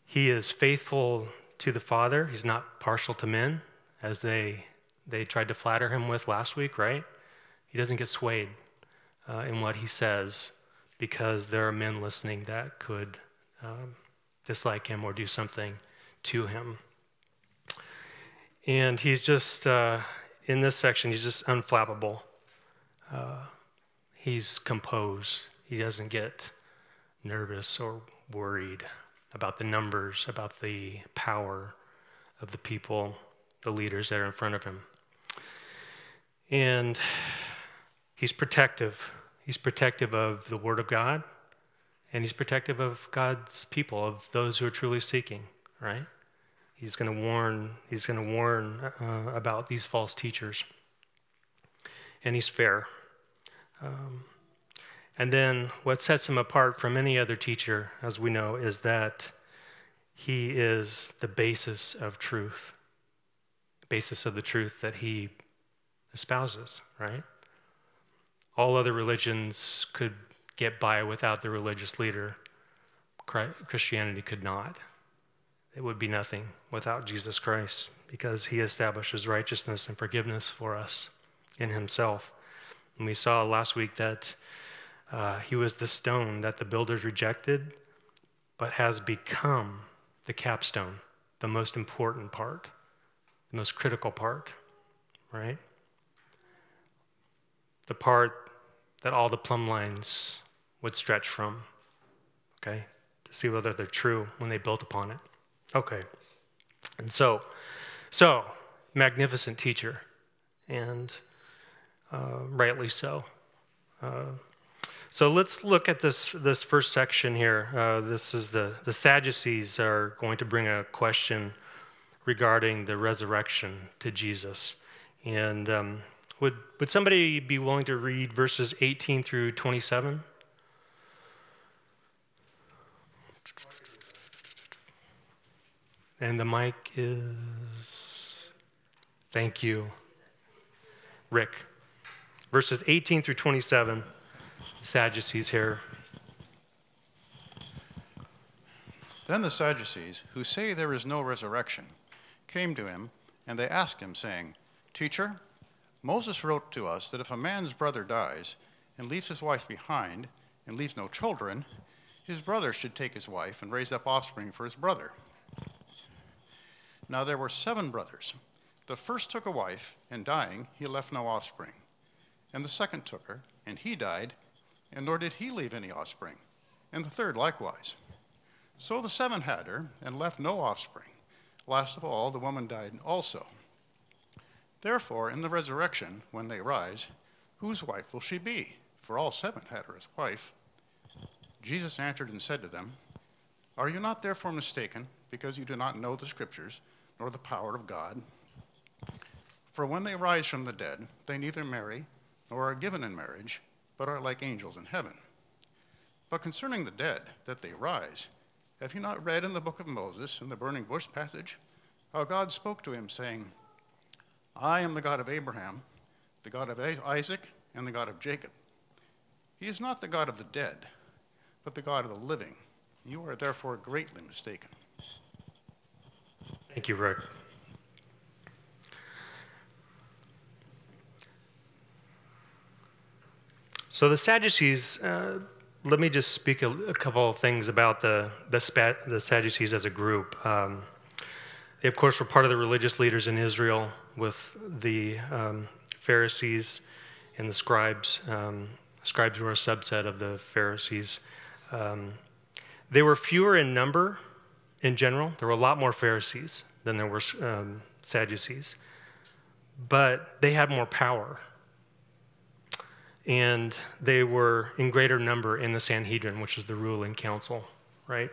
He is faithful to the Father. He's not partial to men, as they tried to flatter him with last week, right? He doesn't get swayed in what he says because there are men listening that could dislike him or do something to him. And he's just, in this section, he's just unflappable. He's composed. He doesn't get nervous or worried about the numbers, about the power of the people, the leaders that are in front of him. And he's protective. He's protective of the Word of God, and he's protective of God's people, of those who are truly seeking, right? He's going to warn about these false teachers. And he's fair. And then what sets him apart from any other teacher, as we know, is that he is the basis of truth, the basis of the truth that he espouses, right? All other religions could get by without the religious leader. Christianity could not. It would be nothing without Jesus Christ, because he establishes righteousness and forgiveness for us in himself. And we saw last week that he was the stone that the builders rejected, but has become the capstone, the most important part, the most critical part, right? The part that all the plumb lines would stretch from, okay, to see whether they're true when they built upon it. Okay, and so magnificent teacher, and rightly so. So let's look at this first section here. This is the Sadducees are going to bring a question regarding the resurrection to Jesus. And would somebody be willing to read verses 18 through 27? And the mic is, thank you, Rick. Verses 18 through 27, Sadducees here. Then the Sadducees, who say there is no resurrection, came to him, and they asked him, saying, Teacher, Moses wrote to us that if a man's brother dies and leaves his wife behind and leaves no children, his brother should take his wife and raise up offspring for his brother. Now there were 7 brothers. The first took a wife, and dying, he left no offspring. And the second took her, and he died, and nor did he leave any offspring. And the third likewise. So the 7 had her, and left no offspring. Last of all, the woman died also. Therefore, in the resurrection, when they rise, whose wife will she be? For all 7 had her as wife. Jesus answered and said to them, Are you not therefore mistaken, because you do not know the Scriptures, nor the power of God? For when they rise from the dead, they neither marry nor are given in marriage, but are like angels in heaven. But concerning the dead, that they rise, have you not read in the book of Moses, in the burning bush passage, how God spoke to him, saying, I am the God of Abraham, the God of Isaac, and the God of Jacob. He is not the God of the dead, but the God of the living. You are therefore greatly mistaken. Thank you, Rick. So the Sadducees, let me just speak a couple of things about the Sadducees as a group. They, of course, were part of the religious leaders in Israel with the Pharisees and the scribes. Scribes were a subset of the Pharisees. They were fewer in number in general. There were a lot more Pharisees than there were Sadducees. But they had more power. And they were in greater number in the Sanhedrin, which is the ruling council, right?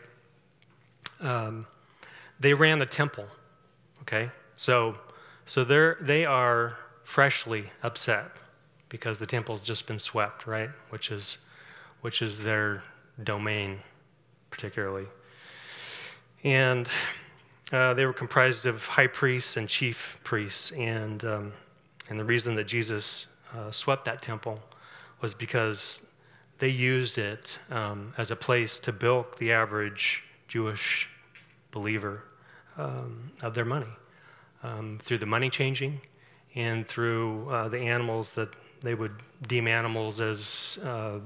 They ran the temple, okay? So they are freshly upset because the temple's just been swept, right? Which is their domain, particularly. And they were comprised of high priests and chief priests, and the reason that Jesus swept that temple was because they used it as a place to bilk the average Jewish believer of their money, through the money changing and through the animals that they would deem animals as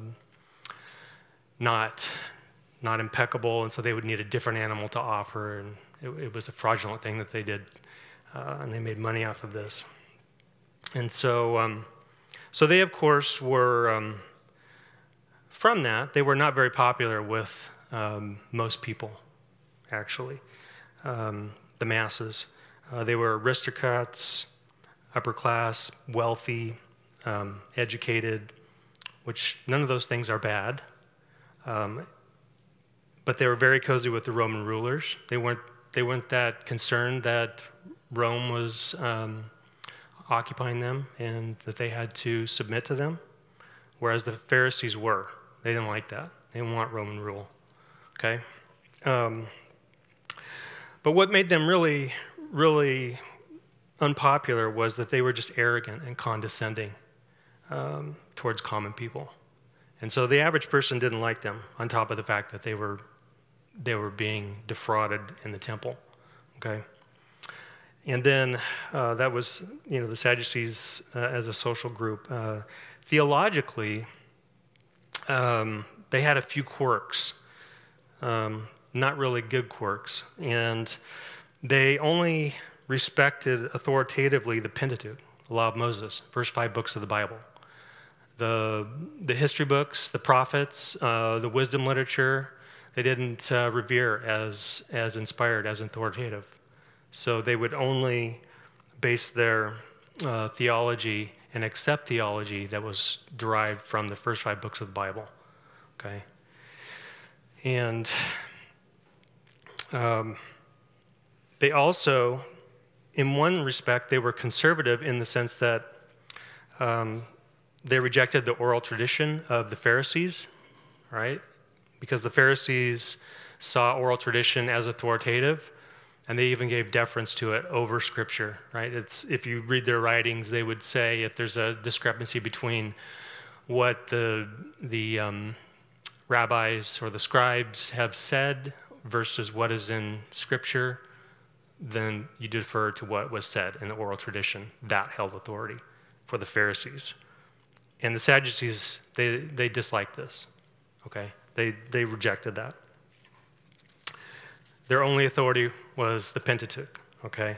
not impeccable, and so they would need a different animal to offer, and it was a fraudulent thing that they did, and they made money off of this. And so they, of course, were, from that, they were not very popular with most people, actually, the masses. They were aristocrats, upper class, wealthy, educated, which none of those things are bad. But they were very cozy with the Roman rulers. They weren't that concerned that Rome was occupying them and that they had to submit to them, whereas the Pharisees were. They didn't like that. They didn't want Roman rule. Okay? But what made them really, really unpopular was that they were just arrogant and condescending towards common people. And so the average person didn't like them, on top of the fact that they were being defrauded in the temple. Okay? And then that was, the Sadducees as a social group. Theologically, they had a few quirks, not really good quirks, and they only respected authoritatively the Pentateuch, the Law of Moses, first 5 books of the Bible. The history books, the prophets, the wisdom literature, they didn't revere as inspired, as authoritative. So they would only base their theology and accept theology that was derived from the first 5 books of the Bible. Okay? And they also, in one respect, they were conservative in the sense that they rejected the oral tradition of the Pharisees, right? Because the Pharisees saw oral tradition as authoritative, and they even gave deference to it over Scripture, right? If you read their writings, they would say if there's a discrepancy between what the rabbis or the scribes have said versus what is in Scripture, then you defer to what was said in the oral tradition. That held authority for the Pharisees. And the Sadducees, they disliked this, okay? They rejected that. Their only authority was the Pentateuch, okay?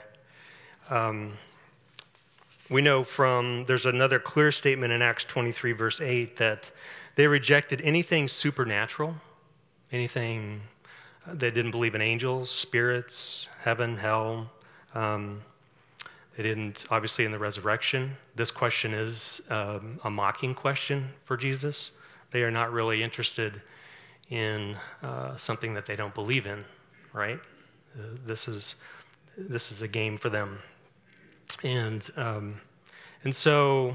We know there's another clear statement in Acts 23, verse 8, that they rejected anything supernatural, anything, they didn't believe in angels, spirits, heaven, hell. They didn't, obviously, in the resurrection. This question is a mocking question for Jesus. They are not really interested in something that they don't believe in, right? This is a game for them, and so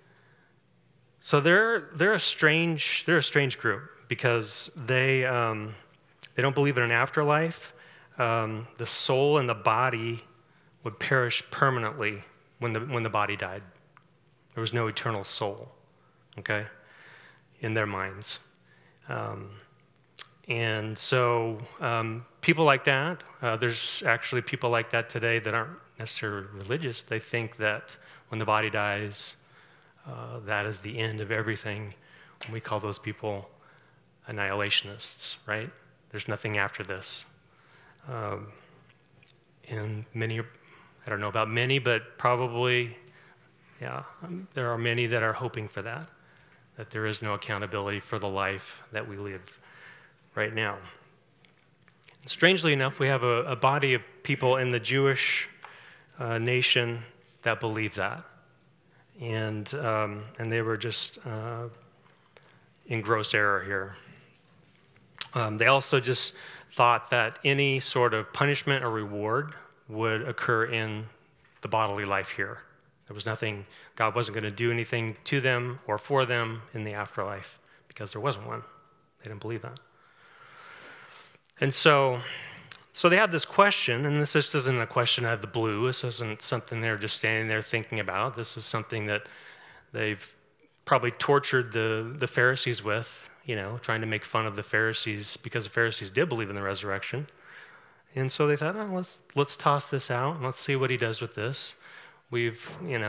they're a strange group because they don't believe in an afterlife. The soul and the body would perish permanently when the body died. There was no eternal soul, okay, in their minds. And so people like that, there's actually people like that today that aren't necessarily religious. They think that when the body dies, that is the end of everything. We call those people annihilationists, right? There's nothing after this. And many, I don't know about many, but probably, yeah, there are many that are hoping for that there is no accountability for the life that we live right now. And strangely enough, we have a body of people in the Jewish nation that believe that. And they were just in gross error here. They also just thought that any sort of punishment or reward would occur in the bodily life here. There was nothing, God wasn't going to do anything to them or for them in the afterlife because there wasn't one. They didn't believe that. And so they have this question, and this just isn't a question out of the blue. This isn't something they're just standing there thinking about. This is something that they've probably tortured the Pharisees with, trying to make fun of the Pharisees because the Pharisees did believe in the resurrection. And so they thought, oh, let's toss this out and let's see what he does with this. We've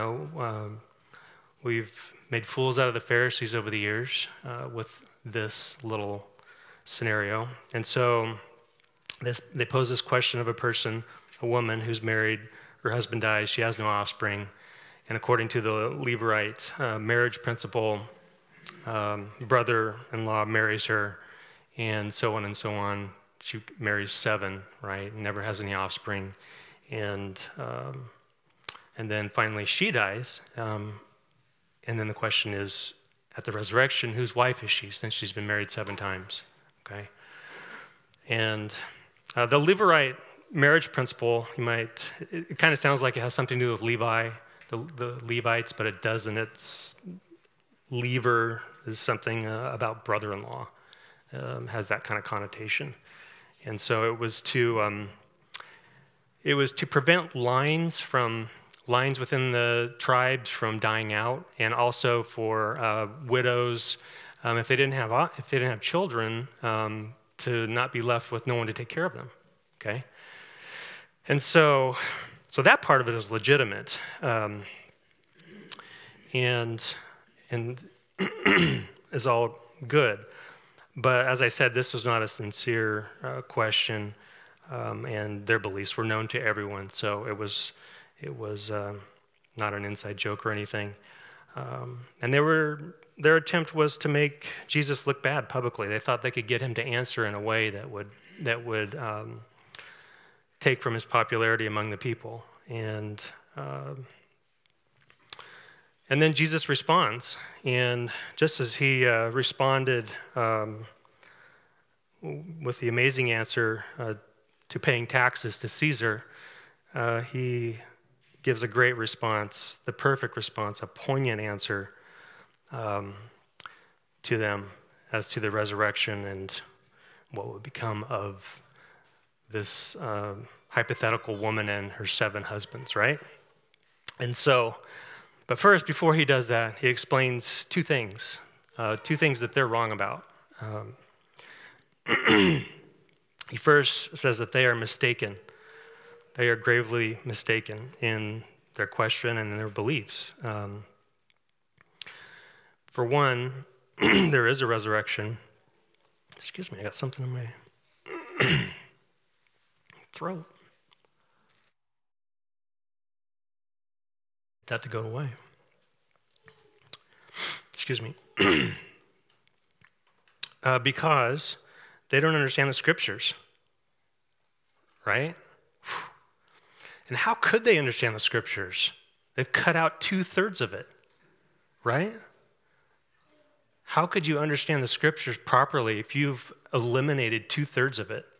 made fools out of the Pharisees over the years with this little scenario. And so they pose this question of a woman who's married, her husband dies, she has no offspring. And according to the Levirate marriage principle, brother-in-law marries her, and so on and so on. She marries 7, right? Never has any offspring. And then finally she dies. And then the question is, at the resurrection, whose wife is she, since she's been married 7 times? Okay. And the Levirate marriage principle, it kind of sounds like it has something to do with Levi, the Levites, but it doesn't. It's lever is something about brother-in-law, has that kind of connotation. And so it was to prevent lines within the tribes from dying out, and also for widows, if they didn't have children, to not be left with no one to take care of them. Okay, and so that part of it is legitimate, and is all good. But as I said, this was not a sincere question, and their beliefs were known to everyone. So it was not an inside joke or anything. And their attempt was to make Jesus look bad publicly. They thought they could get him to answer in a way that would take from his popularity among the people. And then Jesus responds, and just as he responded with the amazing answer to paying taxes to Caesar, he gives a great response, the perfect response, a poignant answer to them as to the resurrection and what would become of this hypothetical woman and her 7 husbands, right? And so, but first, before he does that, he explains 2 things that they're wrong about. He first says that they are mistaken. They are gravely mistaken in their question and in their beliefs. For one, there is a resurrection. Excuse me, I got something in my throat. That to go away. Excuse me. Because they don't understand the scriptures, right? And how could they understand the scriptures? They've cut out 2/3 of it, right? How could you understand the scriptures properly if you've eliminated 2/3 of it?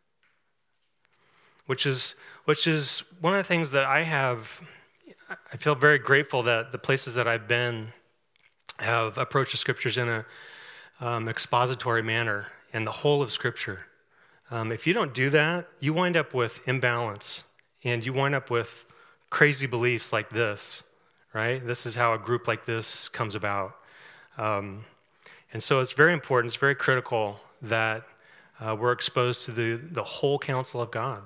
Which is one of the things that I feel very grateful that the places that I've been have approached the scriptures in a expository manner and the whole of scripture. If you don't do that, you wind up with imbalance and you wind up with crazy beliefs like this, right? This is how a group like this comes about. And so it's very important, it's very critical that we're exposed to the whole counsel of God.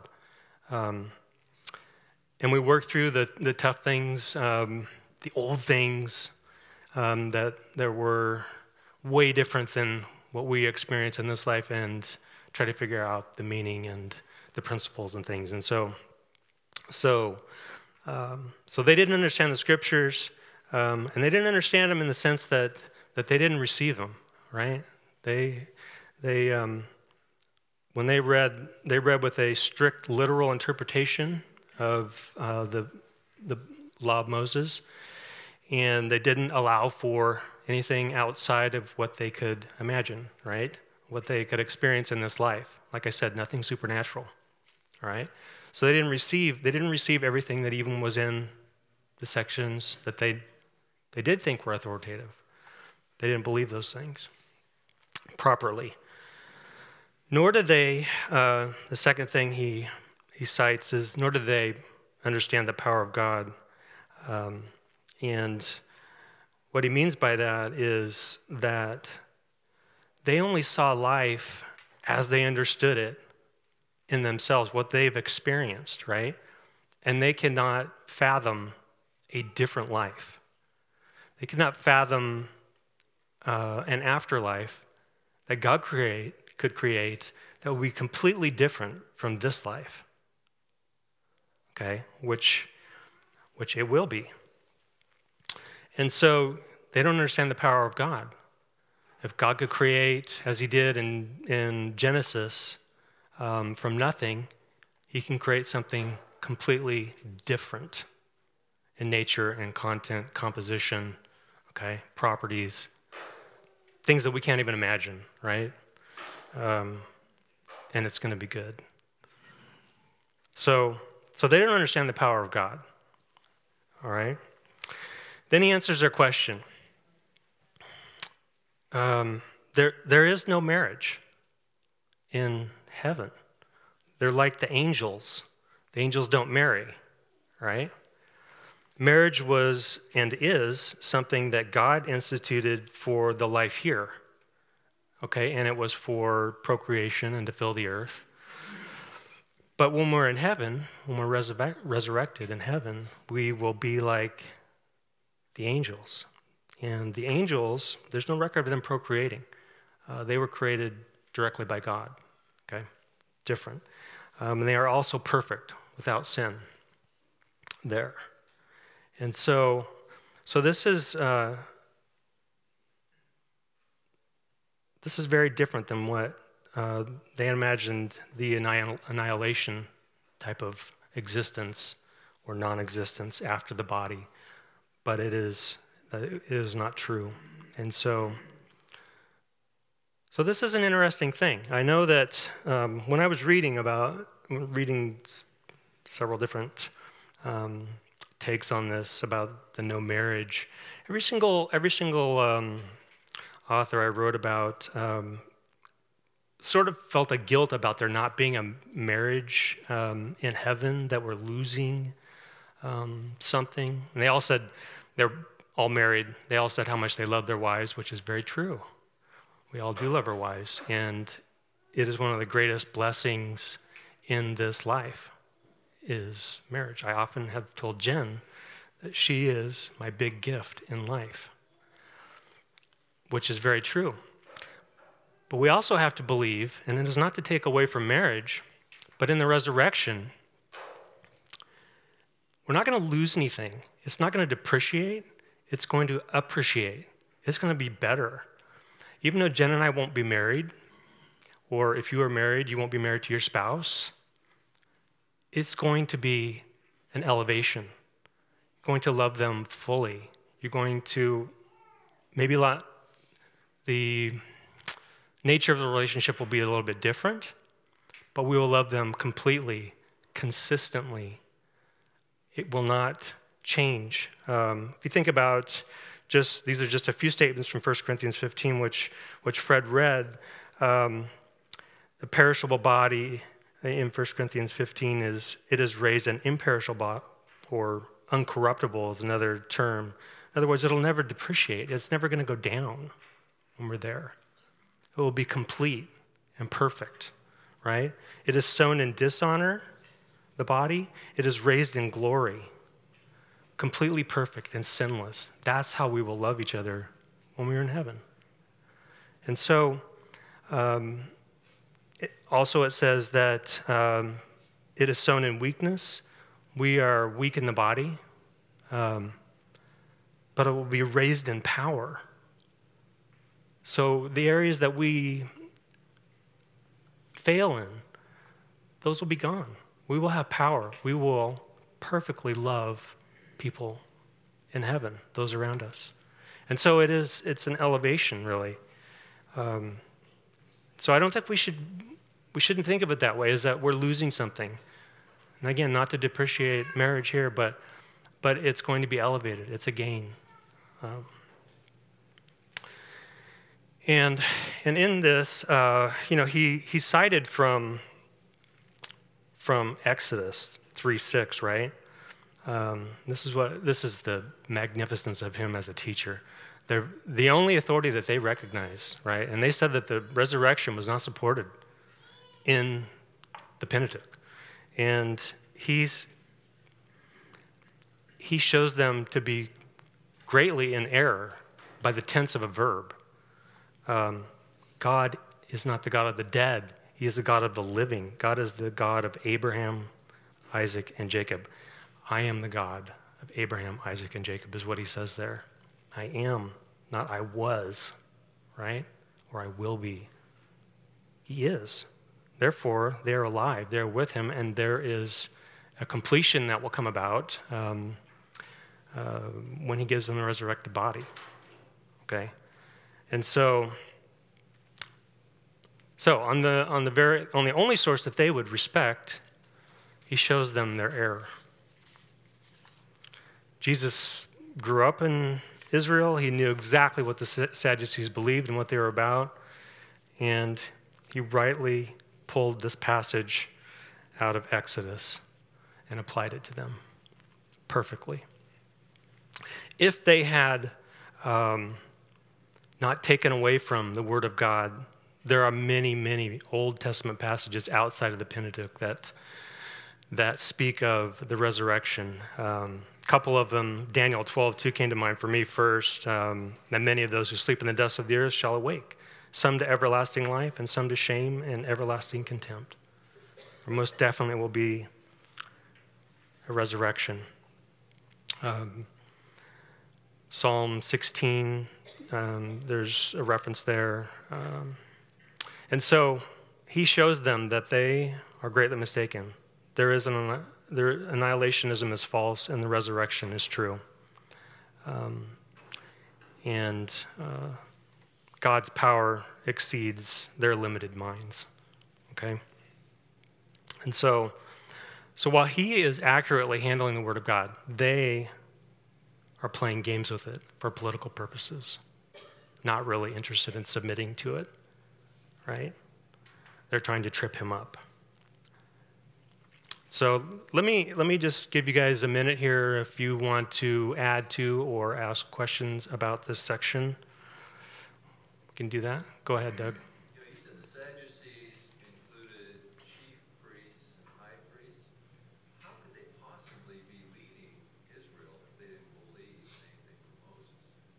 And we work through the tough things, the old things that were way different than what we experience in this life, and try to figure out the meaning and the principles and things. And so they didn't understand the scriptures, and they didn't understand them in the sense that they didn't receive them, right? They when they read with a strict literal interpretation of the law of Moses, and they didn't allow for anything outside of what they could imagine, right? What they could experience in this life. Like I said, nothing supernatural, all right? So they didn't receive everything that even was in the sections that they did think were authoritative. They didn't believe those things properly. Nor did they, the second thing he cites is, nor did they understand the power of God. And what he means by that is that they only saw life as they understood it in themselves, what they've experienced, right? And they cannot fathom a different life. They cannot fathom an afterlife that God could create that would be completely different from this life, okay? Which it will be. And so they don't understand the power of God. If God could create, as he did in Genesis, from nothing, he can create something completely different in nature and content, composition, okay, properties, things that we can't even imagine, right? And it's going to be good. So they don't understand the power of God, all right? Then he answers their question. There is no marriage in heaven. They're like the angels. The angels don't marry, right? Marriage was and is something that God instituted for the life here, okay? And it was for procreation and to fill the earth. But when we're in heaven, when we're resurrected in heaven, we will be like the angels. And the angels, there's no record of them procreating. They were created directly by God, okay? Different. And they are also perfect, without sin there. And so this is very different than what they imagined the annihilation type of existence or non-existence after the body, but it is not true. And so this is an interesting thing. I know that when I was reading several different takes on this about the no marriage, every single author I wrote about sort of felt a guilt about there not being a marriage in heaven, that we're losing something. And they all said they're all married. They all said how much they love their wives, which is very true. We all do love our wives, and it is one of the greatest blessings in this life is marriage. I often have told Jen that she is my big gift in life, which is very true. But we also have to believe, and it is not to take away from marriage, but in the resurrection, we're not going to lose anything. It's not going to depreciate. It's going to appreciate. It's going to be better. Even though Jen and I won't be married, or if you are married, you won't be married to your spouse, it's going to be an elevation. You're going to love them fully. You're going to maybe the nature of the relationship will be a little bit different, but we will love them completely, consistently. It will not change. If you think about these are just a few statements from 1 Corinthians 15, which Fred read. The perishable body in 1 Corinthians 15 is raised an imperishable body, or uncorruptible is another term. In other words, it'll never depreciate. It's never going to go down when we're there. It will be complete and perfect, right? It is sown in dishonor, the body. It is raised in glory, completely perfect and sinless. That's how we will love each other when we're in heaven. And so, it says that it is sown in weakness. We are weak in the body, but it will be raised in power. So the areas that we fail in, those will be gone. We will have power. We will perfectly love people in heaven, those around us. And so it's an elevation, really. So I don't think we shouldn't think of it that way, is that we're losing something. And again, not to depreciate marriage here, but it's going to be elevated. It's a gain. And in this, he cited from Exodus 3:6, right? This is the magnificence of him as a teacher. They're the only authority that they recognize, right? And they said that the resurrection was not supported in the Pentateuch. And he shows them to be greatly in error by the tense of a verb. God is not the God of the dead. He is the God of the living. God is the God of Abraham, Isaac, and Jacob. I am the God of Abraham, Isaac, and Jacob is what he says there. I am, not I was, right? Or I will be. He is. Therefore, they are alive. They are with him, and there is a completion that will come about when he gives them a resurrected body. Okay? And so on the only source that they would respect, he shows them their error. Jesus grew up in Israel. He knew exactly what the Sadducees believed and what they were about. And he rightly pulled this passage out of Exodus and applied it to them perfectly. If they had not taken away from the Word of God, there are many, many Old Testament passages outside of the Pentateuch that speak of the resurrection. A couple of them, Daniel 12:2 came to mind for me first. That many of those who sleep in the dust of the earth shall awake, some to everlasting life and some to shame and everlasting contempt. There most definitely will be a resurrection. Psalm 16, there's a reference there. And so he shows them that they are greatly mistaken. Annihilationism is false and the resurrection is true. And God's power exceeds their limited minds. Okay? And so while he is accurately handling the Word of God, they are playing games with it for political purposes, not really interested in submitting to it, right? They're trying to trip him up. So let me just give you guys a minute here if you want to add to or ask questions about this section. We can do that. Go ahead, Doug. You said the Sadducees included chief priests and high priests. How could they possibly be leading Israel if they didn't believe anything from Moses?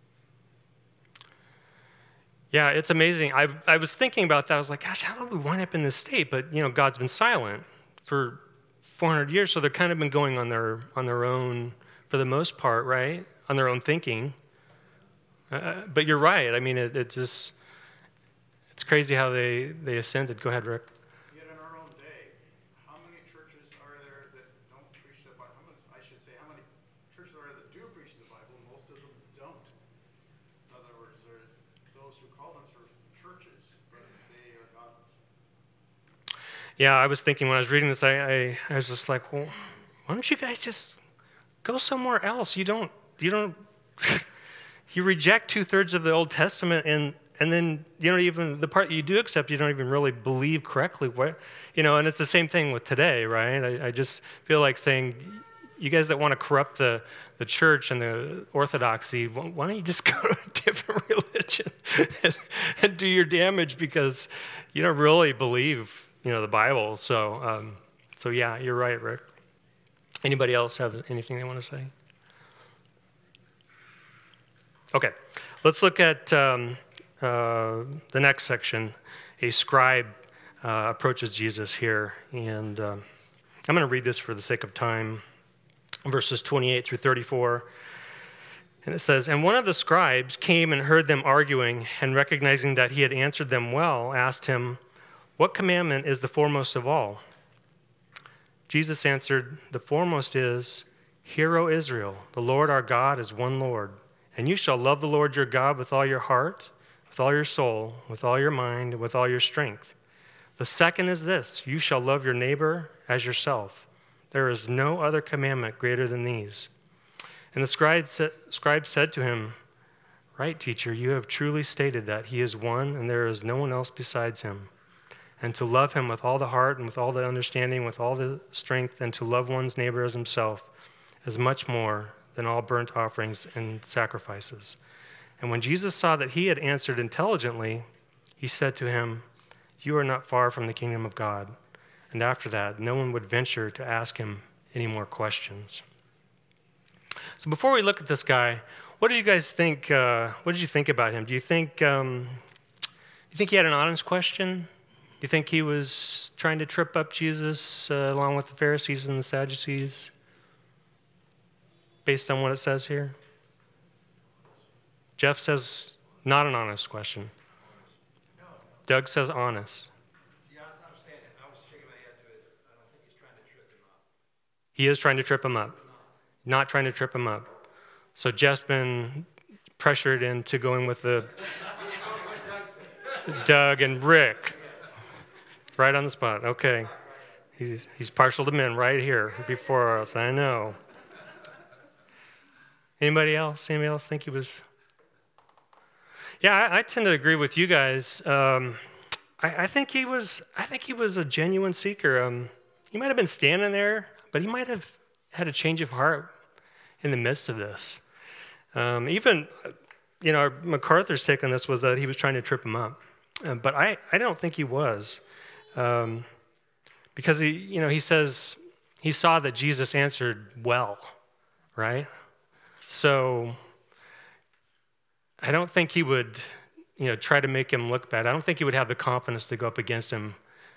Yeah, it's amazing. I was thinking about that. I was like, gosh, how did we wind up in this state? But God's been silent for 400 years, so they've kind of been going on their own for the most part, right? On their own thinking. But you're right. I mean, it's crazy how they ascended. Go ahead, Rick. Yet in our own day, how many churches are there that don't preach the Bible? How many churches are there that do preach the Bible? Most of them don't. In other words, there are those who call themselves churches, but they are godless. Yeah, I was thinking when I was reading this, I was just like, well, why don't you guys just go somewhere else? You don't. You reject 2/3 of the Old Testament, and then you don't even, the part that you do accept, you don't even really believe correctly. And it's the same thing with today, right? I just feel like saying, you guys that want to corrupt the church and the orthodoxy, why don't you just go to a different religion and do your damage, because you don't really believe, the Bible. So yeah, you're right, Rick. Anybody else have anything they want to say? Okay, let's look at the next section. A scribe approaches Jesus here, and I'm going to read this for the sake of time, verses 28 through 34. And it says, "And one of the scribes came and heard them arguing, and recognizing that he had answered them well, asked him, 'What commandment is the foremost of all?' Jesus answered, 'The foremost is, Hear, O Israel, the Lord our God is one Lord. And you shall love the Lord your God with all your heart, with all your soul, with all your mind, and with all your strength. The second is this, you shall love your neighbor as yourself. There is no other commandment greater than these.' And the scribe said to him, 'Right, teacher, you have truly stated that he is one, and there is no one else besides him. And to love him with all the heart and with all the understanding, with all the strength, and to love one's neighbor as himself is much more than all burnt offerings and sacrifices.' And when Jesus saw that he had answered intelligently, he said to him, 'You are not far from the kingdom of God.' And after that, no one would venture to ask him any more questions. So before we look at this guy, what did you guys think? What did you think about him? Do you think he had an honest question? Do you think he was trying to trip up Jesus along with the Pharisees and the Sadducees, based on what it says here? Jeff says not an honest question. Doug says honest. Yeah, I understand it. I was shaking my head to it. I don't think he's trying to trip him up. He is trying to trip him up. Not trying to trip him up. So Jeff's been pressured into going with the Doug and Rick. Right on the spot. Okay. He's partial to men right here before us. I know. Anybody else? Anybody else think he was? Yeah, I tend to agree with you guys. I think he was a genuine seeker. He might have been standing there, but he might have had a change of heart in the midst of this. Even, MacArthur's take on this was that he was trying to trip him up. But I don't think he was. Because he says he saw that Jesus answered well, right? So I don't think he would, try to make him look bad. I don't think he would have the confidence to go up against him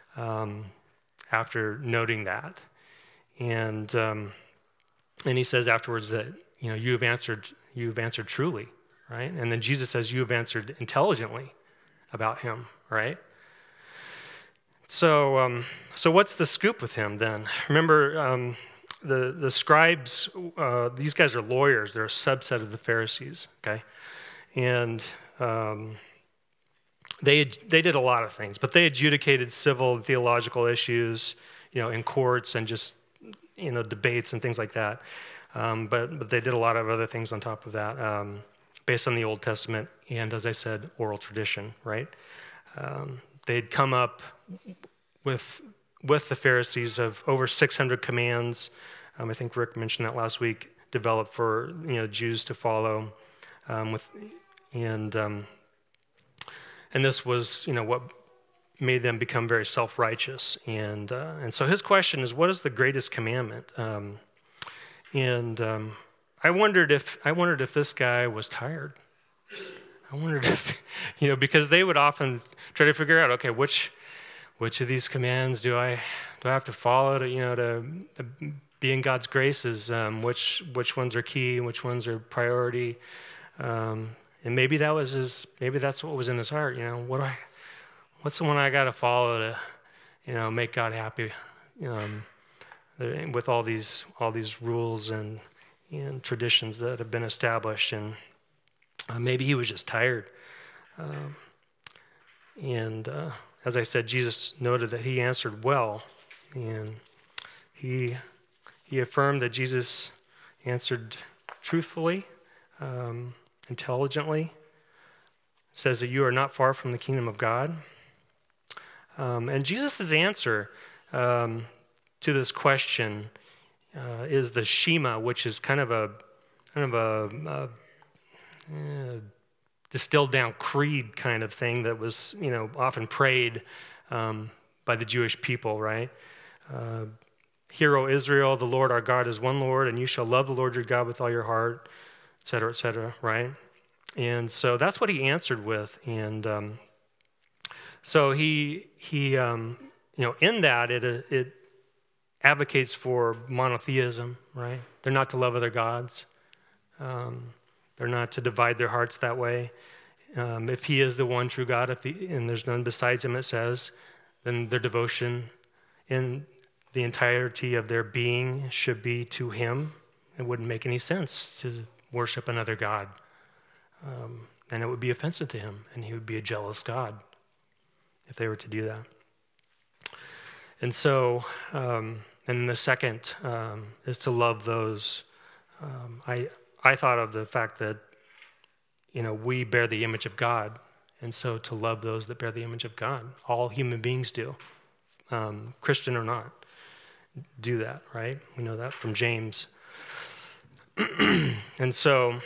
after noting that. And he says afterwards that, you've answered truly, right? And then Jesus says you have answered intelligently about him, right? So what's the scoop with him then? Remember, the scribes, these guys are lawyers. They're a subset of the Pharisees, okay? And they did a lot of things, but they adjudicated civil and theological issues, in courts and just, debates and things like that. But they did a lot of other things on top of that, based on the Old Testament and, as I said, oral tradition, right? They'd come up with the Pharisees of over 600 commands. I think Rick mentioned that last week, developed for Jews to follow, and this was what made them become very self-righteous. And so his question is, what is the greatest commandment? I wondered if this guy was tired. I wondered if, because they would often try to figure out, okay, which of these commands do I have to follow to be in God's graces? Which ones are key and which ones are priority? And maybe that's what was in his heart. What's the one I got to follow to, make God happy? With all these rules and traditions that have been established, and maybe he was just tired. As I said, Jesus noted that he answered well, and he affirmed that Jesus answered truthfully, intelligently. Says that you are not far from the kingdom of God. And Jesus' answer to this question is the Shema, which is kind of a distilled down creed kind of thing that was often prayed by the Jewish people, right? Hear, O Israel, the Lord our God is one Lord, and you shall love the Lord your God with all your heart, et cetera, right? And so that's what he answered with, and so he in that it advocates for monotheism, right? They're not to love other gods. They're not to divide their hearts that way. If he is the one true God, and there's none besides him, it says, then their devotion in the entirety of their being should be to him. It wouldn't make any sense to worship another God. And it would be offensive to him, and he would be a jealous God if they were to do that. And so, and the second is to love those. I thought of the fact that, we bear the image of God, and so to love those that bear the image of God. All human beings do, Christian or not, do that, right? We know that from James. And so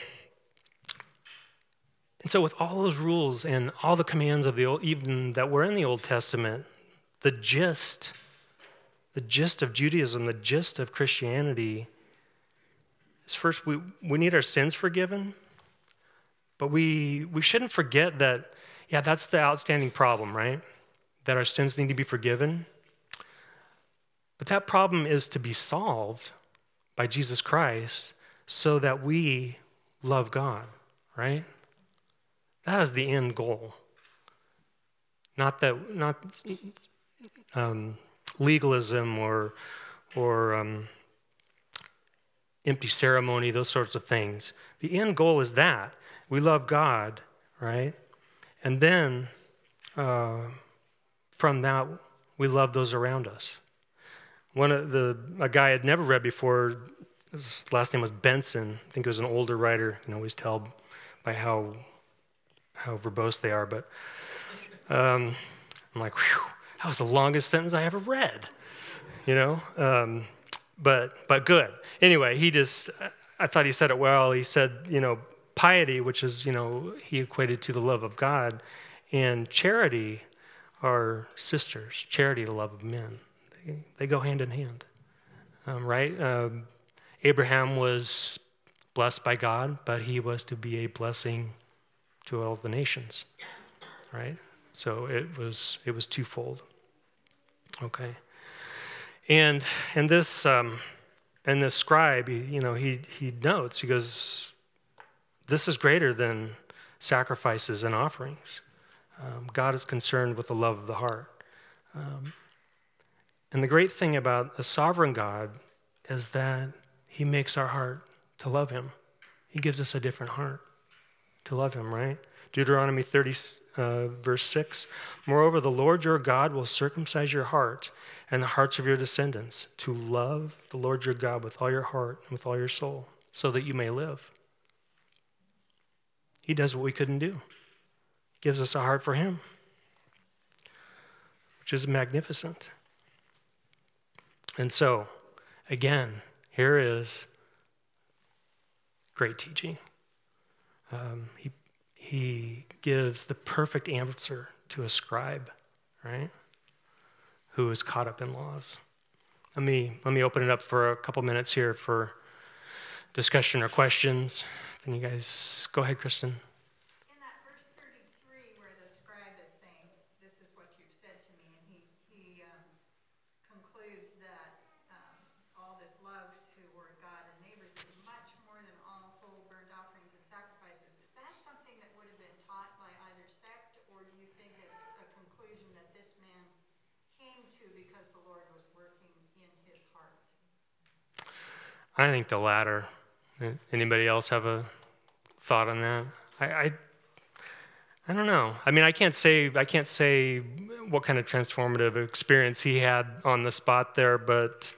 with all those rules and all the commands of the old, even that were in the Old Testament, the gist The gist of Judaism, the gist of Christianity is first we need our sins forgiven, but we shouldn't forget that, yeah, that's the outstanding problem, right? That our sins need to be forgiven. But that problem is to be solved by Jesus Christ so that we love God, right? That is the end goal. Not legalism or empty ceremony, those sorts of things. The end goal is that we love God, right? And then from that, we love those around us. A guy I'd never read before, his last name was Benson. I think it was an older writer. You can always tell by how verbose they are. But I'm like, whew, that was the longest sentence I ever read. But good. Anyway, I thought he said it well. He said, piety, which is, he equated to the love of God, and charity are sisters. Charity, the love of men. They go hand in hand, right? Abraham was blessed by God, but he was to be a blessing to all the nations, right? So it was twofold. Okay, and this scribe, he notes, he goes, this is greater than sacrifices and offerings. God is concerned with the love of the heart. And the great thing about a sovereign God is that he makes our heart to love him. He gives us a different heart to love him, right? Deuteronomy 30, verse 6, moreover, the Lord your God will circumcise your heart and the hearts of your descendants to love the Lord your God with all your heart and with all your soul so that you may live. He does what we couldn't do. He gives us a heart for him, which is magnificent. And so, again, here is great teaching. He gives the perfect answer to a scribe, right, who is caught up in laws. Let me open it up for a couple minutes here for discussion or questions. Can you guys go ahead, Kristen? In that verse 33, where the scribe is saying, "This is what you've said to me," and he concludes that all this love toward God and neighbors is much more than all whole burnt offerings and sacrifices. Is that something that would have been taught by either sect, or do you think it's a conclusion that this man came to because the Lord was working in his heart? I think the latter. Anybody else have a thought on that? I don't know. I mean, I can't say what kind of transformative experience he had on the spot there, but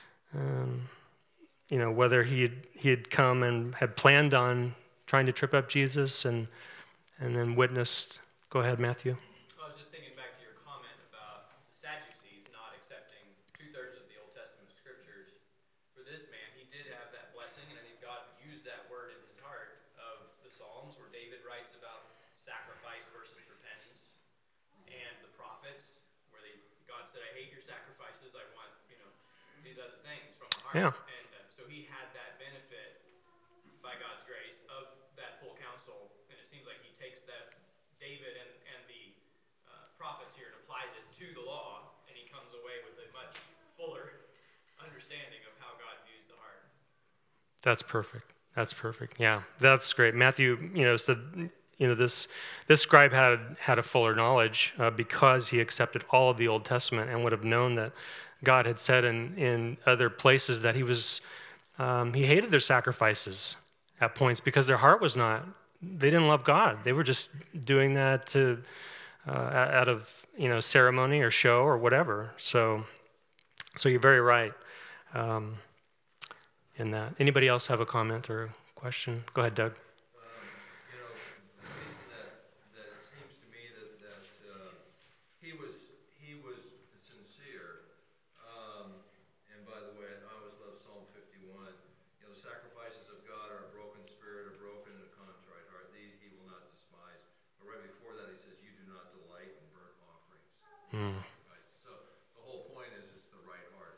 whether he had come and had planned on trying to trip up Jesus and then witnessed. Go ahead, Matthew. I was just thinking back to your comment about the Sadducees not accepting 2/3 of the Old Testament scriptures. For this man, he did have that blessing, and I think God used that word in his heart of the Psalms, where David writes about sacrifice versus repentance, and the prophets, where God said, "I hate your sacrifices. I want these other things from the heart." Yeah. And so he had that benefit by God's grace of that full counsel, and it seems like he takes that David and the prophets here and applies it to the law, and he comes away with a much fuller understanding of how God views the heart. That's perfect. Yeah, that's great. Matthew, said, this scribe had a fuller knowledge because he accepted all of the Old Testament and would have known that God had said in other places that he hated their sacrifices at points because their heart was not. They didn't love God. They were just doing that to out of ceremony or show or whatever. So you're very right in that. Anybody else have a comment or a question? Go ahead, Doug. The reason that it seems to me that he was sincere. And by the way, I always love Psalm 51. The sacrifices of God are a broken spirit, a broken and a contrite heart. These he will not despise. But right before that, he says, "You do not delight in burnt offerings." So the whole point is it's the right heart.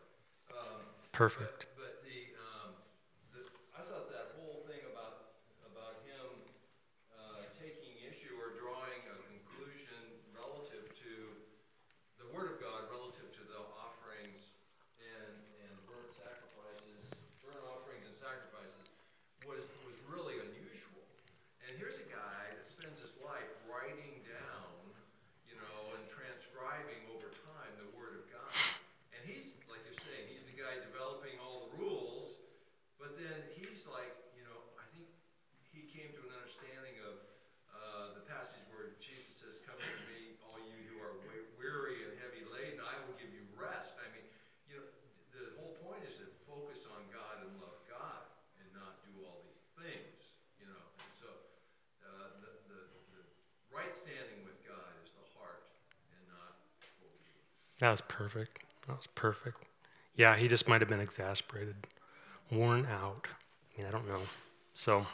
perfect. But I thought that whole thing about him taking issue or drawing a conclusion relative to the Word of God, relative to the offerings and burnt offerings and sacrifices, was really unusual. And here's a guy that spends his life writing down, and transcribing over time the Word of God. And he's, like you're saying, he's the guy developing all the rules, but then he's like, I think he came to an understanding of the passage where Jesus says, "Come to me, all you who are weary and heavy laden, I will give you rest." I mean, the whole point is to focus on God and love God and not do all these things, And so the right standing with God is the heart and not what we do. That was perfect. Yeah, he just might have been exasperated, worn out. I don't know. So,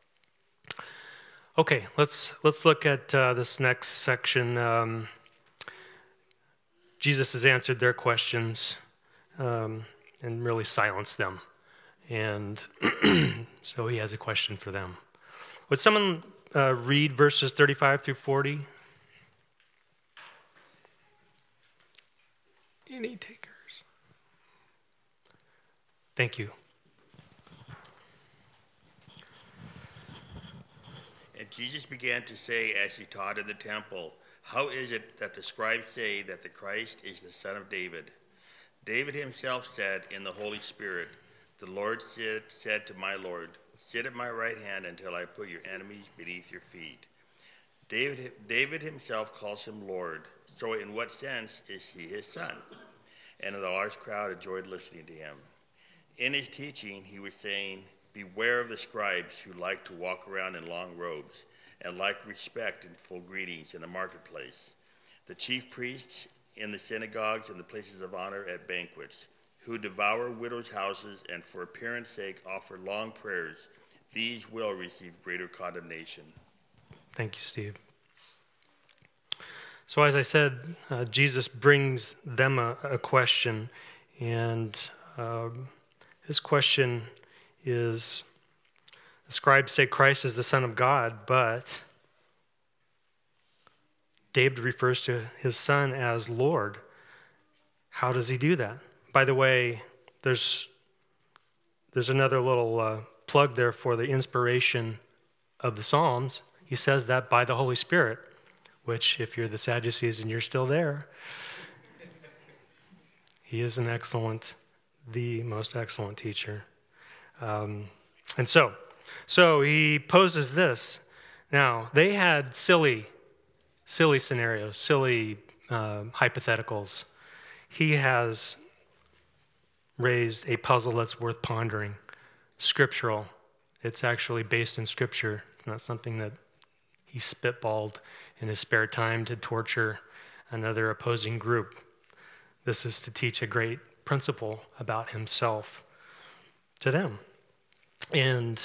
okay, let's look at this next section. Jesus has answered their questions and really silenced them. And so he has a question for them. Would someone read verses 35 through 40? Any takers? Thank you. And Jesus began to say as he taught in the temple, "How is it that the scribes say that the Christ is the son of David? David himself said in the Holy Spirit, 'The Lord said to my Lord, sit at my right hand until I put your enemies beneath your feet.' David himself calls him Lord. So in what sense is he his son?" And the large crowd enjoyed listening to him. In his teaching, he was saying, "Beware of the scribes who like to walk around in long robes and like respect and full greetings in the marketplace, the chief priests in the synagogues and the places of honor at banquets, who devour widows' houses and for appearance sake offer long prayers. These will receive greater condemnation." Thank you, Steve. So as I said, Jesus brings them a question, and his question is, the scribes say Christ is the Son of God, but David refers to his son as Lord. How does he do that? By the way, there's another little plug there for the inspiration of the Psalms. He says that by the Holy Spirit, which, if you're the Sadducees and you're still there, he is the most excellent teacher. And so he poses this. Now, they had silly scenarios, silly hypotheticals. He has raised a puzzle that's worth pondering, scriptural. It's actually based in Scripture. It's not something that he spitballed in his spare time to torture another opposing group. This is to teach a great principle about himself to them. And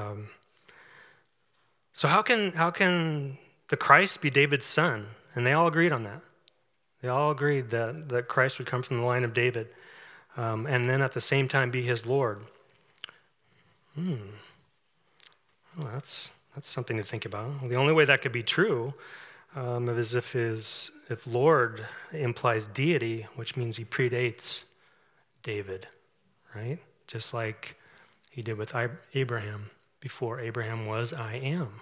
so how can the Christ be David's son? And they all agreed on that. They all agreed that Christ would come from the line of David, and then at the same time be his Lord. Well, that's something to think about. Well, the only way that could be true is if Lord implies deity, which means he predates David, right? Just like he did with Abraham. Before Abraham was, I am.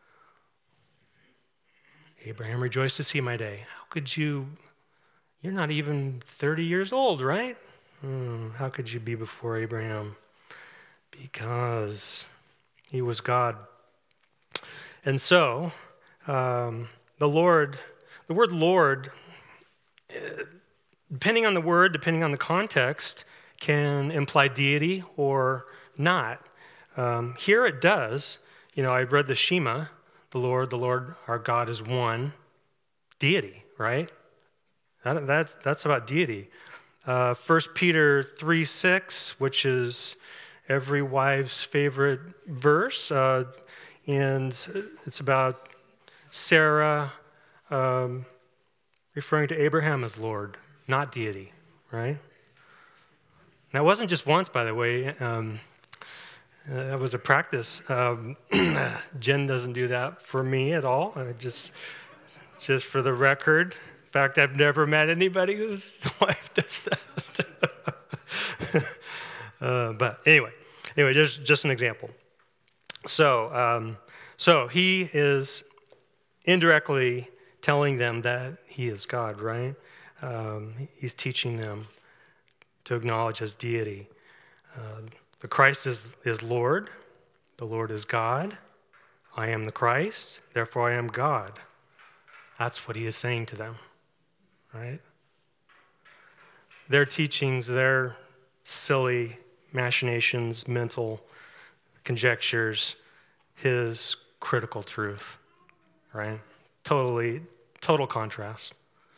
Abraham rejoiced to see my day. How could you're not even 30 years old, right? How could you be before Abraham? Because he was God. And so, the word Lord, depending on the word, depending on the context, can imply deity or not. Here it does. I read the Shema, the Lord our God is one. Deity, right? That's about deity. 1 Peter 3:6, which is every wife's favorite verse, and it's about Sarah referring to Abraham as Lord, not deity, right? that wasn't just once, by the way. That was a practice. Jen doesn't do that for me at all. Just for the record. In fact, I've never met anybody whose wife does that. But anyway, just an example. So he is indirectly telling them that he is God, right? He's teaching them to acknowledge his deity. The Christ is Lord. The Lord is God. I am the Christ, therefore I am God. That's what he is saying to them, right? Their teachings, their silly machinations, mental conjectures, his critical truth, right? Total contrast.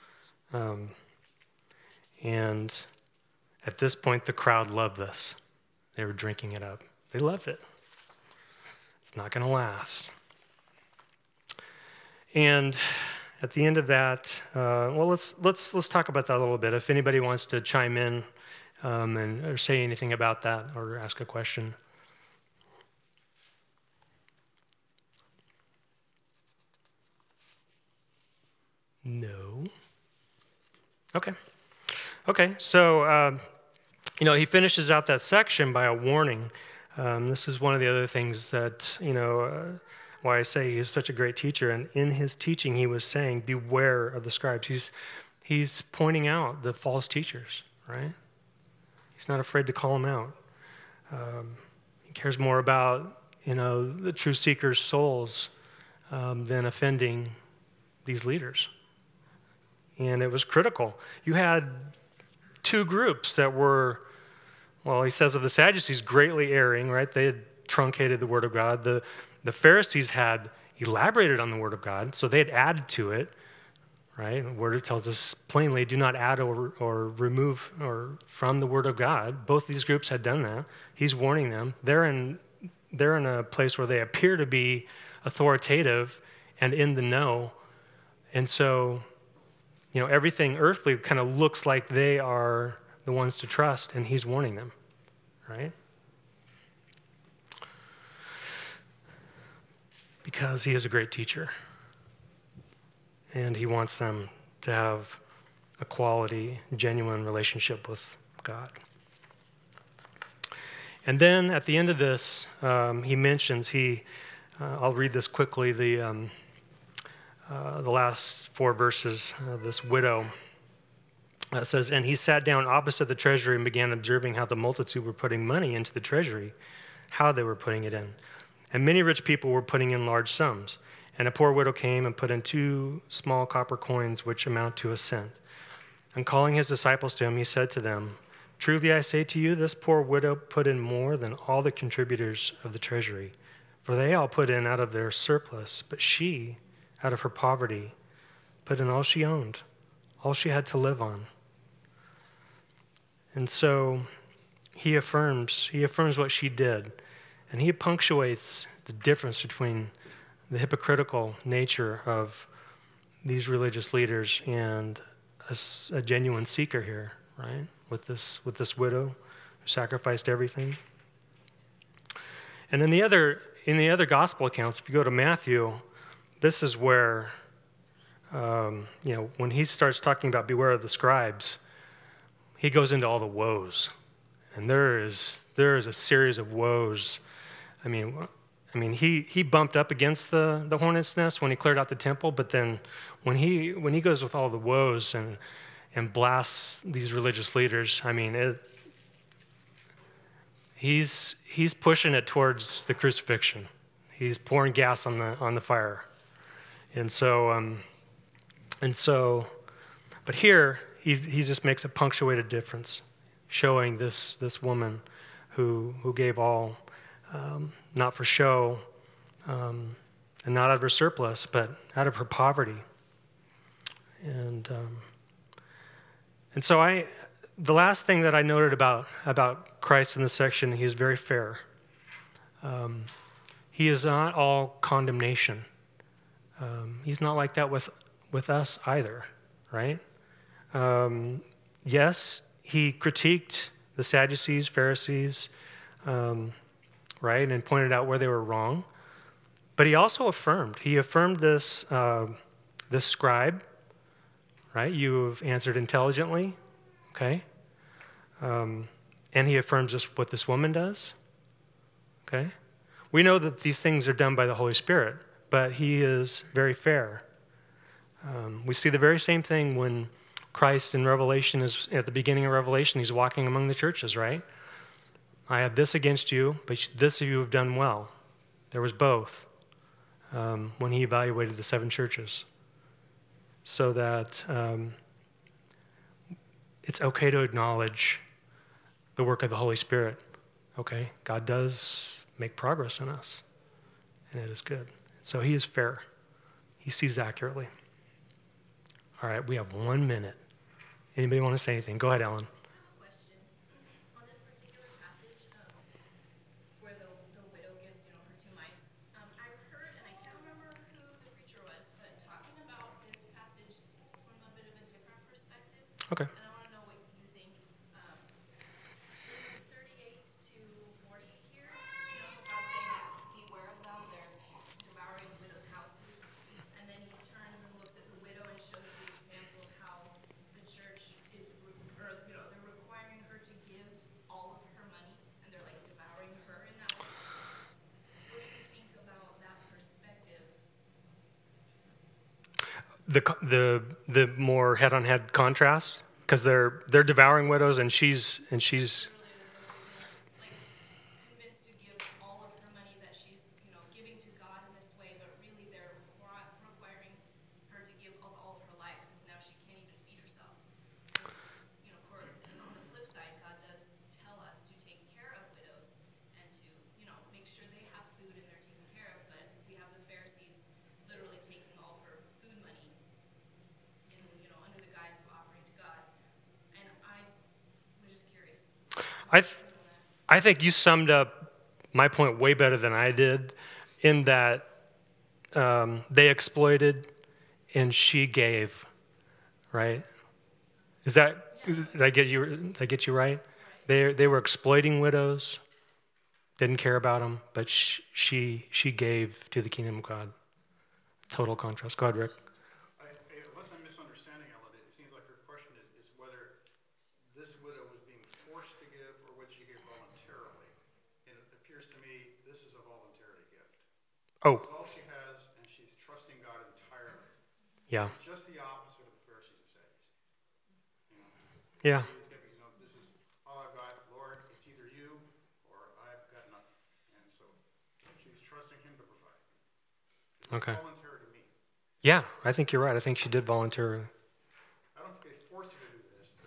And at this point, the crowd loved this. They were drinking it up. They loved it. It's not going to last. And at the end of that, let's talk about that a little bit. If anybody wants to chime in or say anything about that or ask a question. No. Okay. So, he finishes out that section by a warning. This is one of the other things that, why I say he's such a great teacher. And in his teaching, he was saying, beware of the scribes. He's pointing out the false teachers, right? He's not afraid to call them out. He cares more about, the true seekers' souls than offending these leaders. And it was critical. You had two groups that were, he says of the Sadducees, greatly erring, right? They had truncated the Word of God. The Pharisees had elaborated on the Word of God, so they had added to it, right? The Word tells us plainly, do not add or remove or from the Word of God. Both these groups had done that. He's warning them. They're in a place where they appear to be authoritative and in the know. And so, everything earthly kind of looks like they are the ones to trust, and he's warning them, right? Because he is a great teacher, and he wants them to have a quality, genuine relationship with God. And then at the end of this, he mentions, I'll read this quickly, the last 4 verses of this widow. It says, and he sat down opposite the treasury and began observing how the multitude were putting money into the treasury, how they were putting it in. And many rich people were putting in large sums. And a poor widow came and put in 2 small copper coins, which amount to a cent. And calling his disciples to him, he said to them, truly I say to you, this poor widow put in more than all the contributors of the treasury. For they all put in out of their surplus, but she, out of her poverty, put in all she owned, all she had to live on. And so he affirms what she did, and he punctuates the difference between the hypocritical nature of these religious leaders and a genuine seeker here, right? With this widow who sacrificed everything. And in the other gospel accounts, if you go to Matthew, this is where, when he starts talking about beware of the scribes, he goes into all the woes. And there is a series of woes. I mean, he bumped up against the hornet's nest when he cleared out the temple, but then when he goes with all the woes and blasts these religious leaders, he's pushing it towards the crucifixion. He's pouring gas on the fire. And so, but here he just makes a punctuated difference, showing this woman who gave all, not for show, and not out of her surplus, but out of her poverty. And so the last thing that I noted about Christ in this section, he is very fair. He is not all condemnation. He's not like that with us either, right? Yes, he critiqued the Sadducees, Pharisees, right, and pointed out where they were wrong. But he also affirmed. He affirmed this scribe, right? You have answered intelligently, okay? And he affirms what this woman does, okay? We know that these things are done by the Holy Spirit, but he is very fair. We see the very same thing when Christ in Revelation is at the beginning of Revelation. He's walking among the churches, right? I have this against you, but this you have done well. There was both when he evaluated the 7 churches. So that it's okay to acknowledge the work of the Holy Spirit, okay? God does make progress in us, and it is good. So he is fair. He sees accurately. All right, we have 1 minute. Anybody want to say anything? Go ahead, Ellen. I have a question. On this particular passage, where the widow gives, her 2 mites, I've heard, and I can't remember who the preacher was, but talking about this passage from a bit of a different perspective. Okay. And I want to know what you think. In 38 to 40 here, God saying, beware of them, they're devouring widows' houses. And then he turns and looks at the widow and shows the example of how the church is, they're requiring her to give all of her money, and they're like devouring her in that way. What do you think about that perspective? The more head-on-head contrast, because they're devouring widows, and she's Convinced to give all of her money that she's, giving to God in this way, but really they're requiring her to give all of her life because now she can't even feed herself. And on the flip side, God does tell us to take care of widows and to, make sure they have food and they're taken care of. But we have the Pharisees literally taking all of her food money in, under the guise of offering to God. And I was just curious. I think you summed up my point way better than I did, in that they exploited and she gave, right? Did I get you right? They were exploiting widows, didn't care about them, but she gave to the kingdom of God. Total contrast. Go ahead, Rick. Unless I'm misunderstanding Ellen, it seems like her question is whether this widow was being forced to give or whether she gave voluntarily. And it appears to me this is a voluntary gift. Oh. It's all she has, and she's trusting God entirely. Yeah. It's just the opposite of the Pharisees and Sadducees. Yeah. This is all I've got, Lord. It's either you or I've got nothing. And so she's trusting him to provide. It's Okay. voluntary to me. Yeah, I think you're right. I think she did voluntarily. I don't think they forced her to do this, but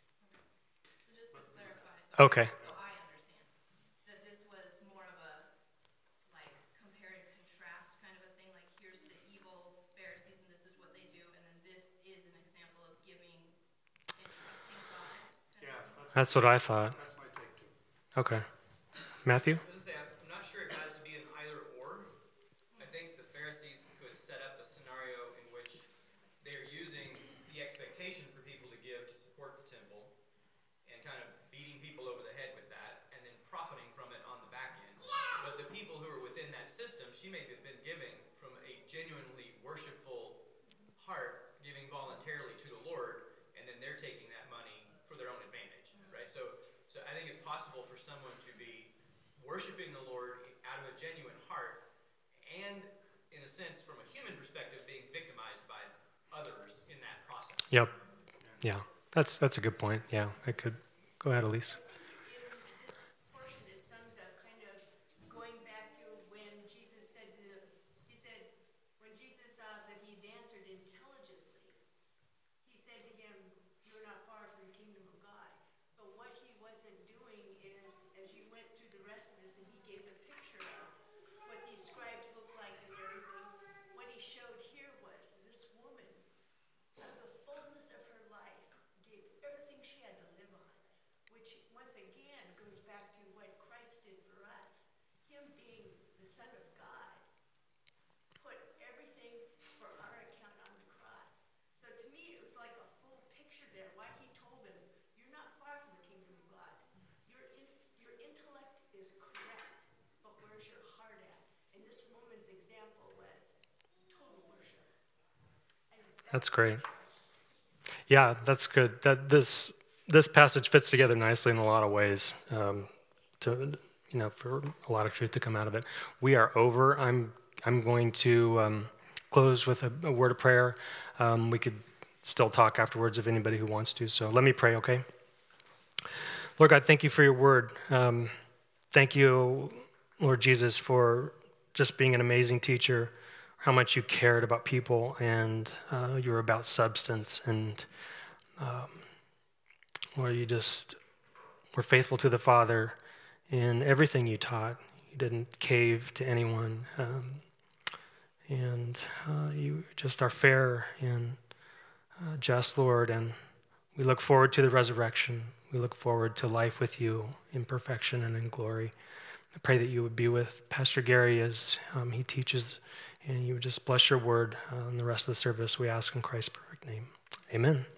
Just to clarify, Okay. so I understand that this was more of a compare and contrast kind of a thing. Like, here's the evil Pharisees, and this is what they do, and then this is an example of giving and trusting God. That's what I thought. that's my take too. Okay. Matthew? I was gonna say, I'm not sure it has to be an either or. I think the Pharisees could set up a scenario in which they're using the expectation for people to give to support the temple and kind of beating people over the head with that and then profiting from it on the back end. But the people who are within that system, she may have been giving from a genuinely worshipful heart, giving voluntarily to the Lord, and then they're taking that money for their own advantage, right? So I think it's possible for someone to be worshiping the Lord out of a genuine heart, and in a sense, from a human perspective, being victimized by others in that process. Yep. Yeah. That's a good point. Yeah, I could. Go ahead, Elise. In this portion, it sums up kind of going back to when Jesus said when Jesus saw that he'd answered intelligently, he said to him, "You're not far from the kingdom of God." But what he wasn't doing is, as you went through the rest of this, and he gave a picture of what these scribes look like and everything, what he showed here was this woman, out of the fullness of her life, gave everything she had to live on, which once again goes back to what Christ did for us. Him being the Son of God put everything for our account on the cross. So to me, it was like a full picture there, why he told him, "You're not far from the kingdom of God." That's great. Yeah, that's good. That this passage fits together nicely in a lot of ways. For a lot of truth to come out of it. We are over. I'm going to close with a word of prayer. We could still talk afterwards if anybody who wants to. So let me pray, okay? Lord God, thank you for your word. Thank you, Lord Jesus, for just being an amazing teacher, how much you cared about people, and you were about substance. And Lord, you just were faithful to the Father in everything you taught. You didn't cave to anyone. And you just are fair and just, Lord. And we look forward to the resurrection. We look forward to life with you in perfection and in glory. I pray that you would be with Pastor Gary as he teaches, and you would just bless your word in the rest of the service. We ask in Christ's perfect name. Amen.